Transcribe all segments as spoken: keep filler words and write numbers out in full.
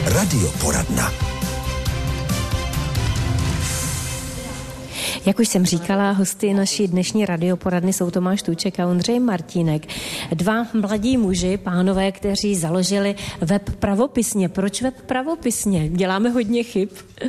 Radioporadna. Jak už jsem říkala, hosty naší dnešní radioporadny jsou Tomáš Tůček a Ondřej Martínek. Dva mladí muži, pánové, kteří založili web Pravopisně. Proč web Pravopisně? Děláme hodně chyb.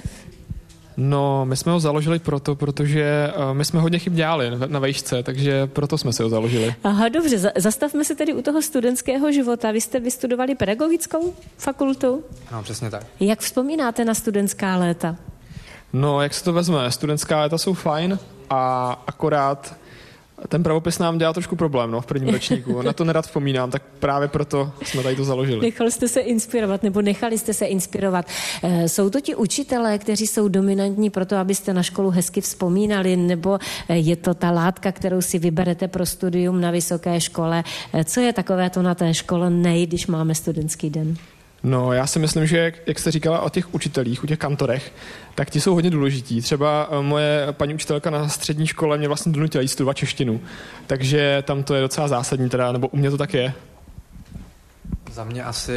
No, my jsme ho založili proto, protože my jsme hodně chyb dělali na vejšce, takže proto jsme si ho založili. Aha, dobře, zastavme se tedy u toho studentského života. Vy jste vystudovali pedagogickou fakultu? No, přesně tak. Jak vzpomínáte na studentská léta? No, jak se to vezme? Studentská léta jsou fajn a akorát ten pravopis nám dělá trošku problém, no, v prvním ročníku. Na to nerad vzpomínám, tak právě proto jsme tady to založili. Nechali jste se inspirovat, nebo nechali jste se inspirovat. Jsou to ti učitelé, kteří jsou dominantní pro to, abyste na školu hezky vzpomínali, nebo je to ta látka, kterou si vyberete pro studium na vysoké škole? Co je takové to na té škole nej, když máme studentský den? No, já si myslím, že jak jste říkala o těch učitelích, o těch kantorech, tak ti jsou hodně důležití. Třeba moje paní učitelka na střední škole mě vlastně donutila jít studovat češtinu, takže tam to je docela zásadní, teda, nebo u mě to tak je. Za mě asi...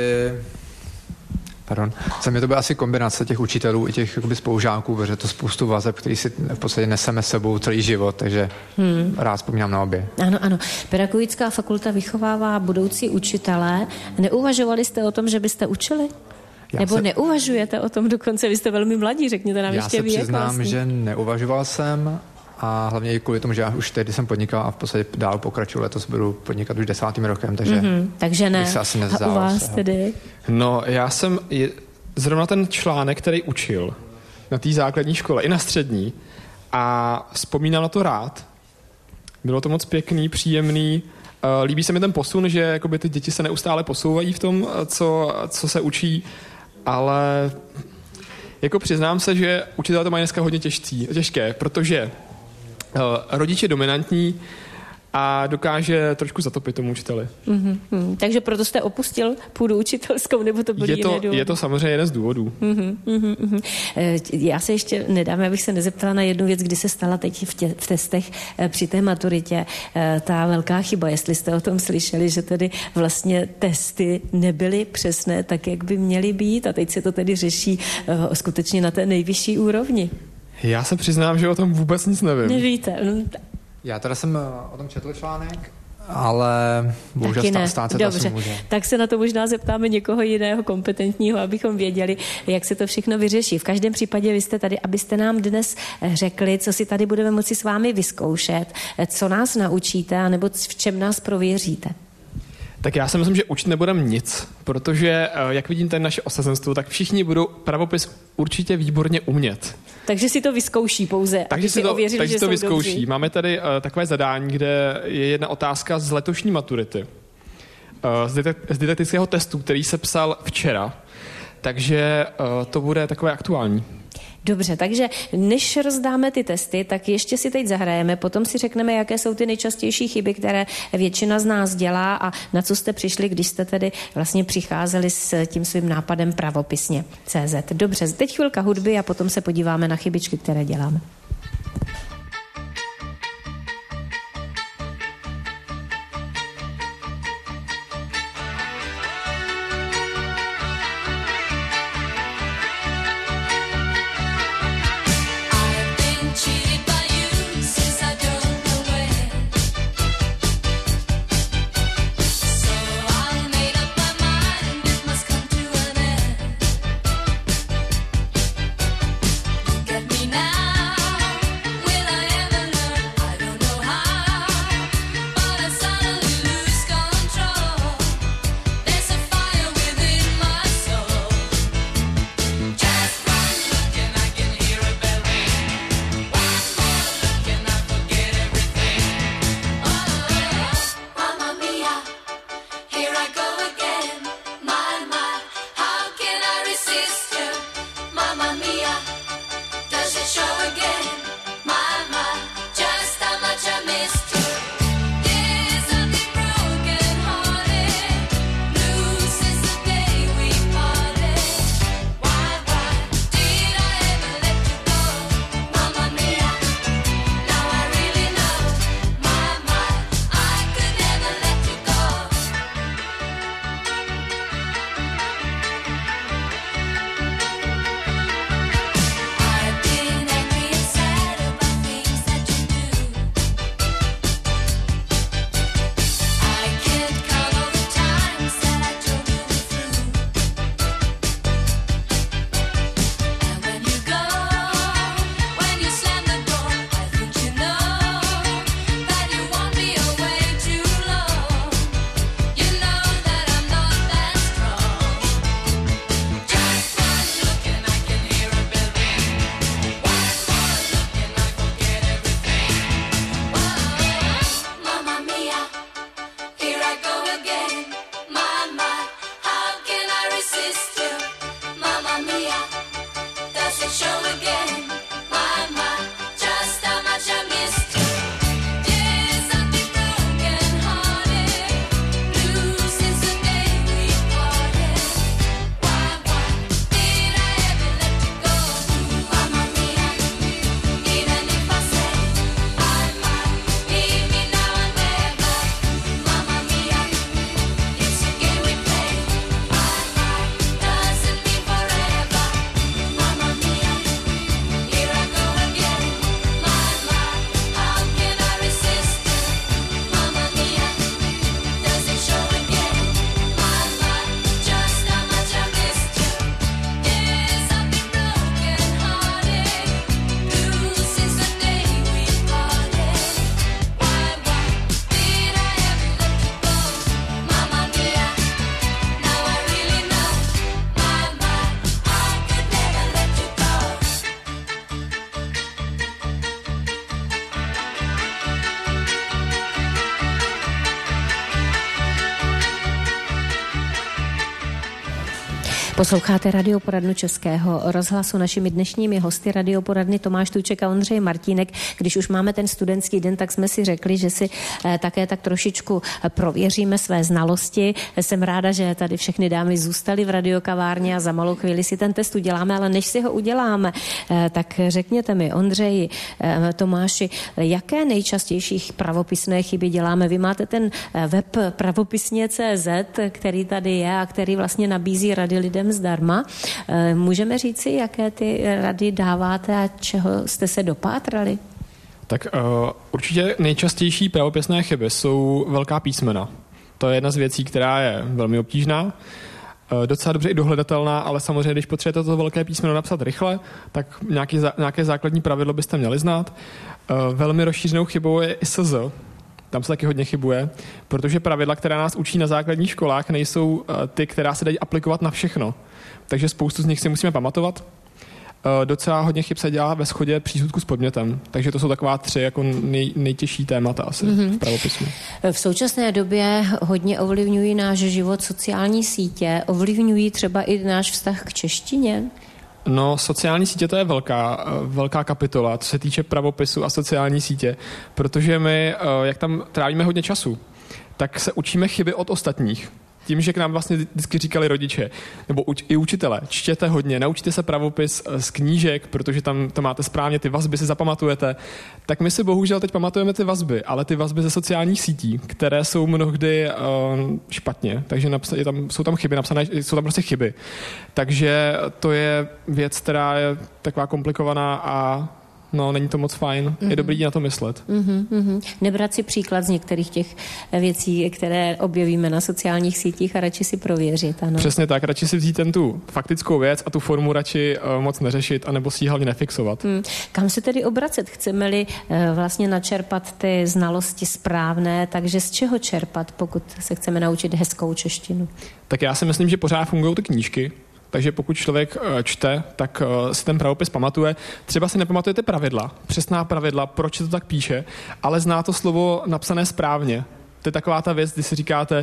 Pardon. Za mě to byla asi kombinace těch učitelů i těch jakoby, spolužáků, protože to spoustu vazeb, který si v podstatě neseme sebou celý život, takže hmm. rád vzpomínám na obě. Ano, ano. Pedagogická fakulta vychovává budoucí učitelé. Neuvažovali jste o tom, že byste učili? Já Nebo se... neuvažujete o tom dokonce? Vy jste velmi mladí, řekněte nám já ještě vy. Já se přiznám, vlastně. že neuvažoval jsem a hlavně i kvůli tomu, že já už tehdy jsem podnikal a v podstatě dál pokračuju. Letos budu podnikat už desátým rokem, takže mm-hmm, takže ne. bych se asi nezdál. A u vás tedy? No, já jsem je, zrovna ten článek, který učil na té základní škole i na střední a vzpomínám na to rád. Bylo to moc pěkný, příjemný. Uh, líbí se mi ten posun, že jakoby ty děti se neustále posouvají v tom, co, co se učí, ale jako přiznám se, že učitelé to mají dneska hodně těžcí, těžké, protože uh, rodič je dominantní a dokáže trošku zatopit tomu učiteli. Mm-hmm. Takže proto jste opustil půdu učitelskou, nebo to byly je to, jiné důvody? Je to samozřejmě jeden z důvodů. Mm-hmm, mm-hmm. Já se ještě nedám, abych se nezeptala na jednu věc, kdy se stala teď v, tě, v testech při té maturitě ta velká chyba, jestli jste o tom slyšeli, že tedy vlastně testy nebyly přesné tak, jak by měly být a teď se to tedy řeší skutečně na té nejvyšší úrovni. Já se přiznám, že o tom vůbec nic nevím. Nevíte. Já teda jsem o tom četl článek, ale bohužel stát se to asi může. Tak se na to možná zeptáme někoho jiného kompetentního, abychom věděli, jak se to všechno vyřeší. V každém případě vy jste tady, abyste nám dnes řekli, co si tady budeme moci s vámi vyzkoušet, co nás naučíte, anebo v čem nás prověříte. Tak já si myslím, že učit nebudeme nic, protože, jak vidím tady naše osazenstvo, tak všichni budou pravopis určitě výborně umět. Takže si to vyzkouší pouze, takže aby si to, ověřili, takže že to jsou vyzkouší. dobří. Máme tady uh, takové zadání, kde je jedna otázka z letošní maturity. Uh, z, didakt- z didaktického testu, který se psal včera. Takže uh, to bude takové aktuální. Dobře, takže než rozdáme ty testy, tak ještě si teď zahrajeme, potom si řekneme, jaké jsou ty nejčastější chyby, které většina z nás dělá a na co jste přišli, když jste tedy vlastně přicházeli s tím svým nápadem pravopisně tečka cé zet. Dobře, teď chvilka hudby a potom se podíváme na chybičky, které děláme. Now Posloucháte radioporadnu Českého rozhlasu. Našimi dnešními hosty radioporadny Tomáš Tuček a Ondřej Martínek. Když už máme ten studentský den, tak jsme si řekli, že si také tak trošičku prověříme své znalosti. Jsem ráda, že tady všechny dámy zůstaly v radiokavárně a za malou chvíli si ten test uděláme, ale než si ho uděláme, tak řekněte mi, Ondřeji, Tomáši, jaké nejčastější pravopisné chyby děláme? Vy máte ten web pravopisně tečka cé zet, který tady je a který vlastně nabízí rady lidem zdarma. Můžeme říci, jaké ty rady dáváte a čeho jste se dopátrali? Tak uh, určitě nejčastější pravopisné chyby jsou velká písmena. To je jedna z věcí, která je velmi obtížná, uh, docela dobře i dohledatelná, ale samozřejmě, když potřebujete to velké písmeno napsat rychle, tak nějaký, nějaké základní pravidlo byste měli znát. Uh, velmi rozšířenou chybou je i es zet. Tam se taky hodně chybuje, protože pravidla, která nás učí na základních školách, nejsou uh, ty, která se dají aplikovat na všechno. Takže spoustu z nich si musíme pamatovat. Uh, docela hodně chyb se dělá ve shodě přísudku s podmětem, takže to jsou taková tři jako nej, nejtěžší témata asi mm-hmm. v pravopismu. V současné době hodně ovlivňují náš život sociální sítě, ovlivňují třeba i náš vztah k češtině? No, sociální sítě to je velká, velká kapitola, co se týče pravopisu a sociální sítě, protože my, jak tam trávíme hodně času, tak se učíme chyby od ostatních. Tím, že k nám vlastně vždycky říkali rodiče, nebo uč, i učitele, čtěte hodně, naučte se pravopis z knížek, protože tam to máte správně, ty vazby si zapamatujete, tak my si bohužel teď pamatujeme ty vazby, ale ty vazby ze sociálních sítí, které jsou mnohdy uh, špatně, takže napsa- je tam, jsou tam chyby napsané, jsou tam prostě chyby. Takže to je věc, která je taková komplikovaná a no, není to moc fajn. Mm-hmm. Je dobrý na to myslet. Mm-hmm, mm-hmm. Nebrat si příklad z některých těch věcí, které objevíme na sociálních sítích a radši si prověřit. Ano. Přesně tak, radši si vzít ten tu faktickou věc a tu formu radši uh, moc neřešit, anebo si ji hlavně nefixovat. Mm. Kam se tedy obracet? Chceme-li uh, vlastně načerpat ty znalosti správné, takže z čeho čerpat, pokud se chceme naučit hezkou češtinu? Tak já si myslím, že pořád fungují ty knížky. Takže pokud člověk čte, tak si ten pravopis pamatuje. Třeba si nepamatujete pravidla, přesná pravidla, proč se to tak píše, ale zná to slovo napsané správně. To je taková ta věc, kdy si říkáte,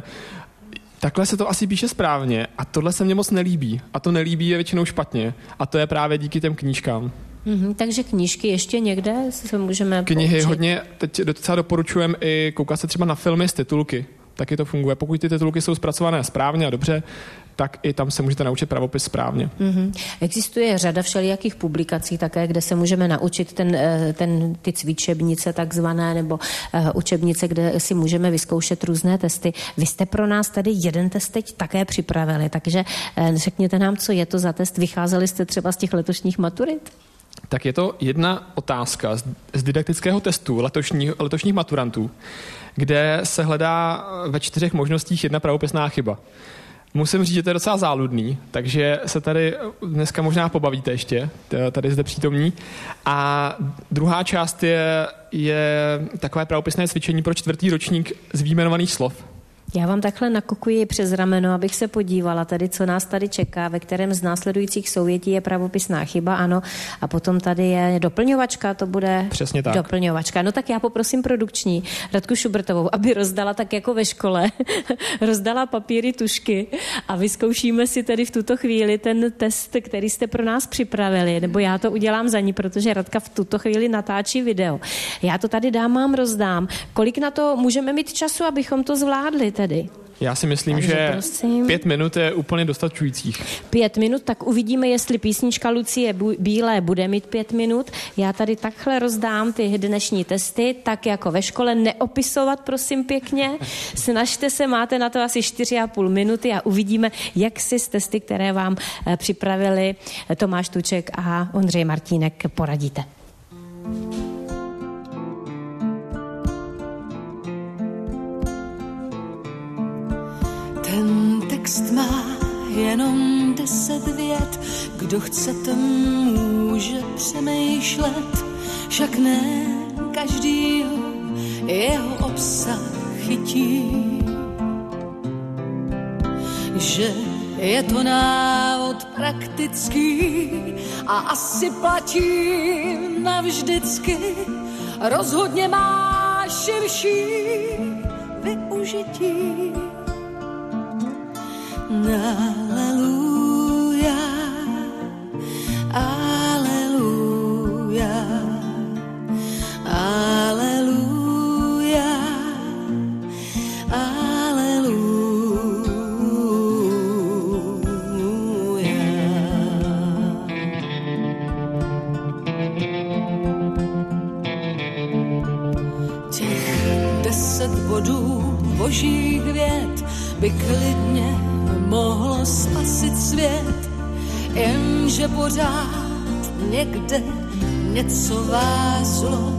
takhle se to asi píše správně a tohle se mně moc nelíbí. A to nelíbí je většinou špatně. A to je právě díky těm knížkám. Mm-hmm, takže knížky ještě někde se můžeme Knihy poučit. Hodně, teď docela doporučujeme i koukat se třeba na filmy z titulky. Taky to funguje. Pokud ty titulky jsou zpracované správně a dobře, tak i tam se můžete naučit pravopis správně. Mm-hmm. Existuje řada všelijakých publikací také, kde se můžeme naučit ten, ten, ty cvičebnice takzvané, nebo uh, učebnice, kde si můžeme vyzkoušet různé testy. Vy jste pro nás tady jeden test teď také připravili, takže uh, řekněte nám, co je to za test. Vycházeli jste třeba z těch letošních maturit? Tak je to jedna otázka z, z didaktického testu letošních, letošních maturantů, kde se hledá ve čtyřech možnostích jedna pravopisná chyba. Musím říct, že to je docela záludný, takže se tady dneska možná pobavíte ještě, tady zde přítomní. A druhá část je, je takové pravopisné cvičení pro čtvrtý ročník z vyjmenovaných slov. Já vám takhle nakukuji přes rameno, abych se podívala tady, co nás tady čeká, ve kterém z následujících souvětí je pravopisná chyba, ano, a potom tady je doplňovačka, to bude přesně tak. Doplňovačka. No tak já poprosím produkční Radku Šubrtovou, aby rozdala tak jako ve škole, rozdala papíry, tušky a vyzkoušíme si tedy v tuto chvíli ten test, který jste pro nás připravili, nebo já to udělám za ní, protože Radka v tuto chvíli natáčí video. Já to tady dám, mám, rozdám. Kolik na to můžeme mít času, abychom to zvládli tedy? Já si myslím, takže že prosím. pět minut je úplně dostačujících. Pět minut, tak uvidíme, jestli písnička Lucie Bílé bude mít pět minut. Já tady takhle rozdám ty dnešní testy, tak jako ve škole, neopisovat, prosím pěkně. Snažte se, máte na to asi čtyři a půl minuty a uvidíme, jak si s testy, které vám připravili Tomáš Tuček a Ondřej Martínek, poradíte. Ten text má jenom deset vět, kdo chce, ten může přemýšlet, však ne každýho jeho obsah chytí. Že je to návod praktický a asi platí navždycky, rozhodně má širší využití. Haleluja, božích vět by klidně mohlo spasit svět, jenže pořád někde něco vázlo.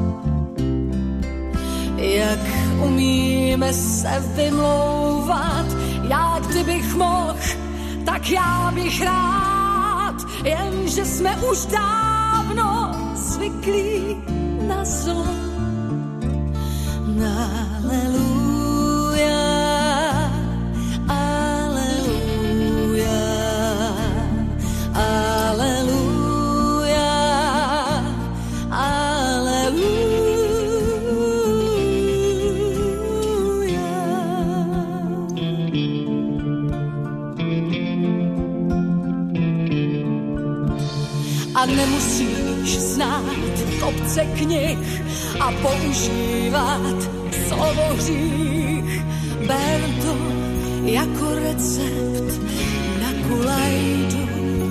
Jak umíme se vymlouvat, já kdybych mohl, tak já bych rád, jenže jsme už dávno zvyklí na zlo. Aleluja, aleluja, aleluja, aleluja. A nemusíš znát kopce knih a používat slovo hřích. Ber to jako recept na kulajdu.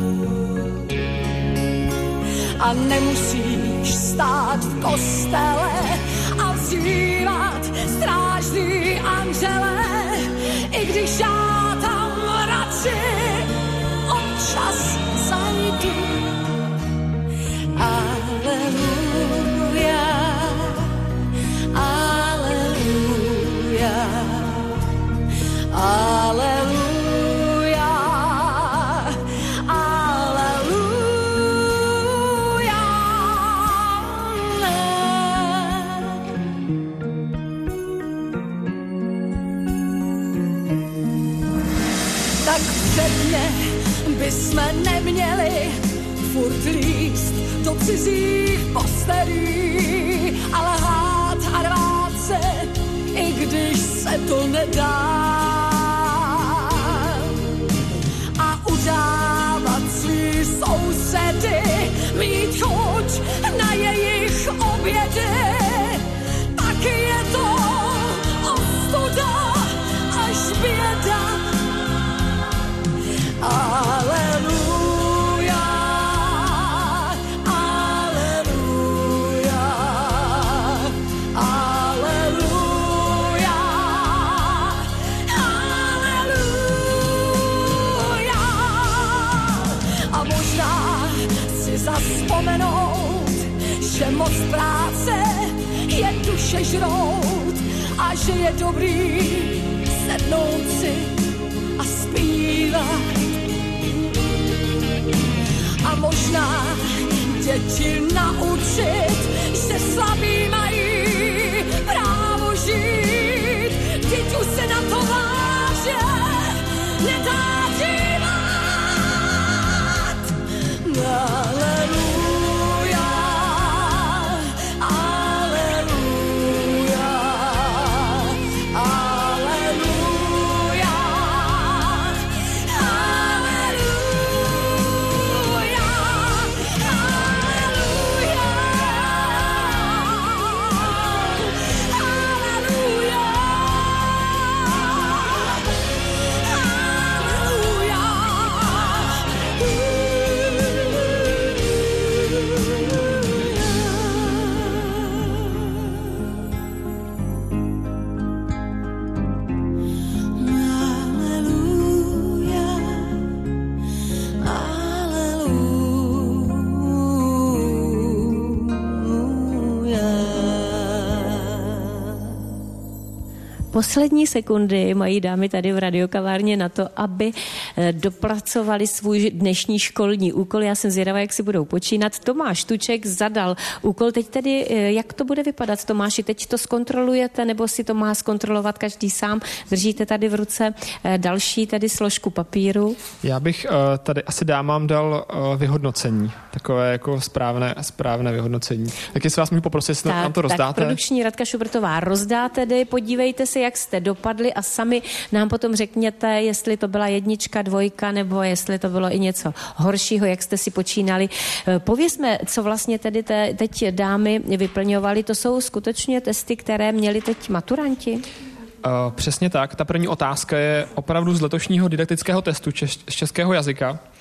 A nemusíš stát v kostele a vzývat strážný anděle, i když já tam radši občas zajdu. Aleluja, aleluja, aleluja, aleluja. Tak předně bysme neměli furt líst do cizích postelí, ale lhát a rvát se, i když se to nedá. A udávat svý sousedy, mít chuť na jejich obědy, tak je to ostuda až běda. Aleluja. Zaspomenout, že moc práce je duše žrout a že je dobrý sednout si a zpívat. A možná děti naučit, že slabí mají právo žít. Teď už se na to váže nedá dívat. Aleluja, aleluja, aleluja, aleluja, Poslední sekundy mají dámy tady v radiokavárně na to, aby dopracovali svůj dnešní školní úkol. Já jsem zvědavá, jak si budou počínat. Tomáš Tuček zadal úkol. Teď tedy, jak to bude vypadat, Tomáši? Teď to zkontrolujete, nebo si to má zkontrolovat každý sám? Držíte tady v ruce další tady složku papíru? Já bych tady asi dámám dal vyhodnocení. Takové jako správné, správné vyhodnocení. Tak jestli vás můžu poprosit, jestli tak, nám to rozdáte. Tak produkční Radka Šubrtová rozdá tedy. Podívejte se, jak jste dopadli a sami nám potom řekněte, jestli to byla jednička, dvojka, nebo jestli to bylo i něco horšího, jak jste si počínali. Povězme, co vlastně tedy te, teď dámy vyplňovaly. To jsou skutečně testy, které měli teď maturanti? Uh, přesně tak. Ta první otázka je opravdu z letošního didaktického testu čes- z českého jazyka.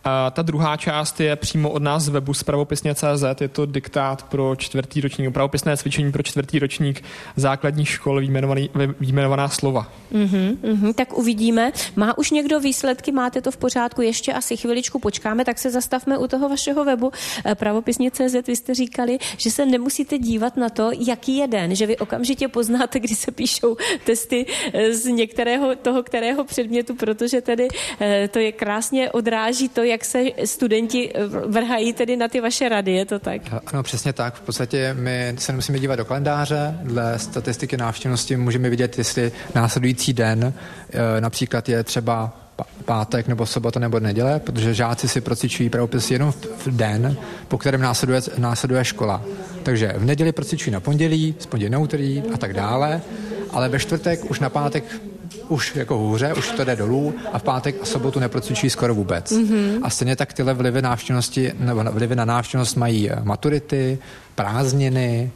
A ta druhá část je přímo od nás z webu z pravopisně tečka cé zet. Je to diktát pro čtvrtý ročník, pravopisné cvičení pro čtvrtý ročník základních škol, výjmenovaný, výjmenovaná slova. Uhum, uhum, tak uvidíme. Má už někdo výsledky, máte to v pořádku? Ještě asi chviličku počkáme, tak se zastavme u toho vašeho webu pravopisně tečka cé zet. Vy jste říkali, že se nemusíte dívat na to, jaký je den, že vy okamžitě poznáte, kdy se píšou testy z některého toho, kterého předmětu, protože tedy to je krásně odráží to, jak se studenti vrhají tedy na ty vaše rady, je to tak? Ano, přesně tak. V podstatě my se nemusíme dívat do kalendáře. Dle statistiky návštěvnosti můžeme vidět, jestli následující den například je třeba pátek nebo sobota nebo neděle, protože žáci si procvičují pravopis jenom v den, po kterém následuje, následuje škola. Takže v neděli procvičují na pondělí, z pondělí na úterý a tak dále, ale ve čtvrtek už na pátek už jako hůře, už to jde dolů a v pátek a sobotu neprocvičují skoro vůbec. Mm-hmm. A stejně tak tyhle vlivy návštěvnosti, nebo vlivy na návštěvnost mají maturity, prázdniny,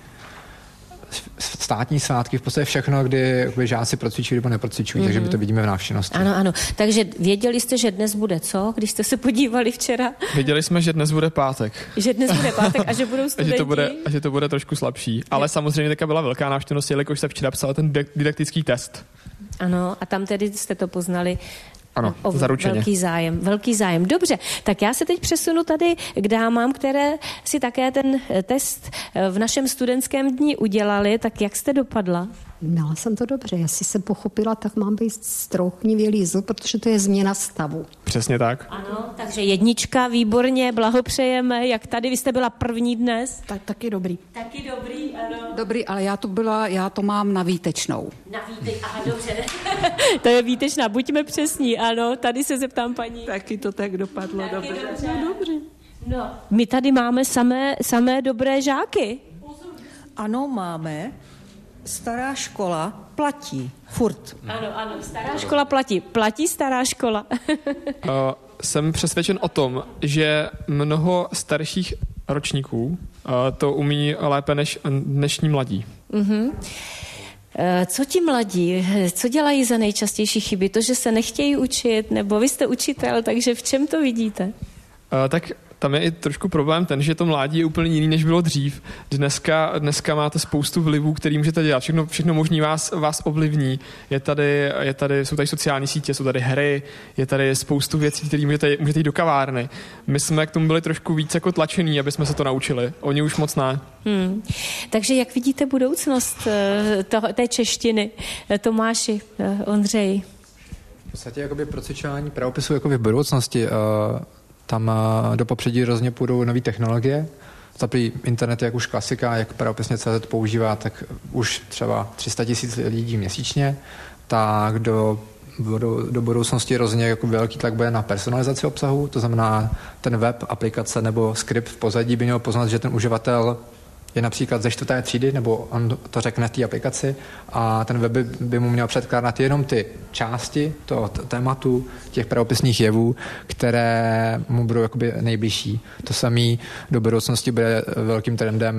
státní svátky, v podstatě všechno, kdy žáci procvičují nebo neprocvičují, mm-hmm. takže my to vidíme v návštěvnosti. Ano, ano. Takže věděli jste, že dnes bude co, když jste se podívali včera? Věděli jsme, že dnes bude pátek. Že dnes bude pátek a že budou studenti. a, že to bude, a že to bude trošku slabší. Ale samozřejmě taká byla velká návštěvnost, jelikož se včera psal ten didaktický test. Ano, a tam tedy jste to poznali. Ano, o zaručeně. Velký zájem, velký zájem. Dobře, tak já se teď přesunu tady k dámám, které si také ten test v našem studentském dni udělali. Tak jak jste dopadla? Měla jsem to dobře. Jestli jsem pochopila, tak mám být strouchnivě lízu, protože to je změna stavu. Přesně tak. Ano, takže jednička, výborně, blahopřejeme. Jak tady, vy jste byla první dnes? Tak, taky dobrý. Taky dobrý, ano. Dobrý, ale já to byla, já to mám na výtečnou. Na výtečnou, aha, dobře. To je výtečná, buďme přesní, ano. Tady se zeptám paní. Taky to tak dopadlo Taky dobře. dobře. No, dobře. No, my tady máme samé, samé dobré žáky. Ano, máme. Stará škola platí. Furt. Ano, ano, stará škola platí. Platí stará škola. uh, jsem přesvědčen o tom, že mnoho starších ročníků uh, to umí lépe než dnešní mladí. Uh-huh. Co ti mladí, co dělají za nejčastější chyby? To, že se nechtějí učit, nebo vy jste učitel, takže v čem to vidíte? Uh, tak tam je i trošku problém ten, že to mládí je úplně jiný, než bylo dřív. Dneska, dneska máte spoustu vlivů, který můžete dělat. Všechno, všechno možný vás, vás ovlivní. Je tady, je tady, jsou tady sociální sítě, jsou tady hry, je tady spoustu věcí, které můžete, můžete jít do kavárny. My jsme k tomu byli trošku víc jako tlačení, aby jsme se to naučili. Oni už moc ne. Hmm. Takže jak vidíte budoucnost toho, té češtiny? Tomáši, Ondřej. V podstatě jakoby procvičování pravopisu jakoby v budoucnosti. Uh... Tam do popředí hrozně půjdou nové technologie. Zaprý internet je jak už klasika, jak pravopisně tečka cé zet používá, tak už třeba tři sta tisíc lidí měsíčně, tak do, do, do budoucnosti hrozně jako velký tlak bude na personalizaci obsahu, to znamená ten web, aplikace nebo skript v pozadí by měl poznat, že ten uživatel je například ze čtvrté třídy, nebo on to řekne v té aplikaci a ten web by, by mu měl předkládat jenom ty části toho tématu, těch pravopisných jevů, které mu budou jakoby nejbližší. To samé do budoucnosti bude velkým trendem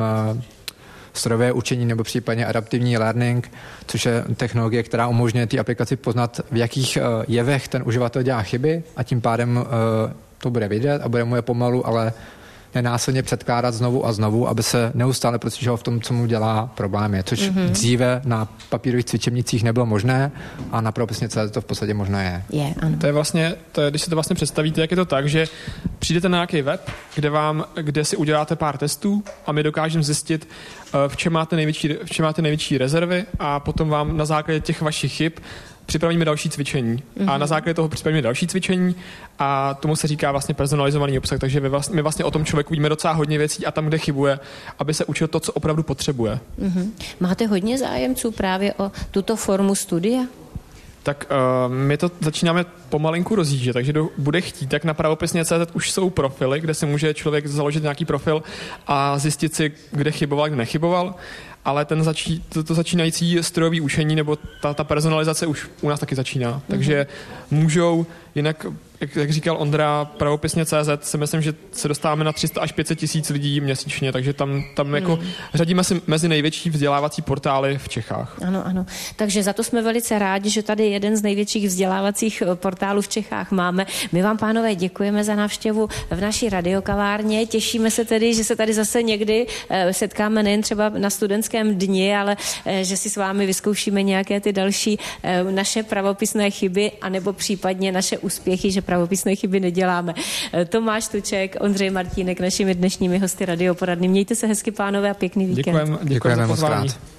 strojové učení nebo případně adaptivní learning, což je technologie, která umožňuje té aplikaci poznat, v jakých jevech ten uživatel dělá chyby a tím pádem to bude vidět a bude mu je pomalu, ale nenásilně předkládat znovu a znovu, aby se neustále procvičoval v tom, co mu dělá problémy, což mm-hmm. dříve na papírových cvičebnicích nebylo možné a na pravopisně tečka cé zet to v podstatě možné je. Je, ano. To je vlastně, to je, když si to vlastně představíte, jak je to tak, že přijdete na nějaký web, kde, vám, kde si uděláte pár testů a my dokážeme zjistit, v čem máte největší, v čem máte největší rezervy a potom vám na základě těch vašich chyb připravíme další cvičení. Mm-hmm. A na základě toho připravíme další cvičení a tomu se říká vlastně personalizovaný obsah, takže my vlastně, my vlastně o tom člověku víme docela hodně věcí a tam, kde chybuje, aby se učil to, co opravdu potřebuje. Mm-hmm. Máte hodně zájemců právě o tuto formu studia? Tak uh, my to začínáme pomalinku rozjíždět, takže kdo bude chtít, tak na pravopisně tečka cé zet už jsou profily, kde si může člověk založit nějaký profil a zjistit si, kde chyboval, kde nechyboval. ale ten začí, to, to začínající strojový učení nebo ta, ta personalizace už u nás taky začíná. Mm-hmm. Takže můžou jinak, jak, jak říkal Ondra, pravopisně tečka cé zet, si myslím, že se dostáváme na tři sta až pět set tisíc lidí měsíčně, takže tam, tam jako mm. řadíme si mezi největší vzdělávací portály v Čechách. Ano, ano. Takže za to jsme velice rádi, že tady jeden z největších vzdělávacích portálů v Čechách máme. My vám, pánové, děkujeme za návštěvu v naší radiokavárně. Těšíme se tedy, že se tady zase někdy setkáme nejen třeba na studentském dni, ale že si s vámi vyzkoušíme nějaké ty další naše pravopisné chyby, anebo případně naše úspěchy, že pravopisné chyby neděláme. Tomáš Tuček, Ondřej Martínek, našimi dnešními hosty radioporadny. Mějte se hezky, pánové, a pěkný víkend. Děkujeme, děkujeme, děkujeme moc krát.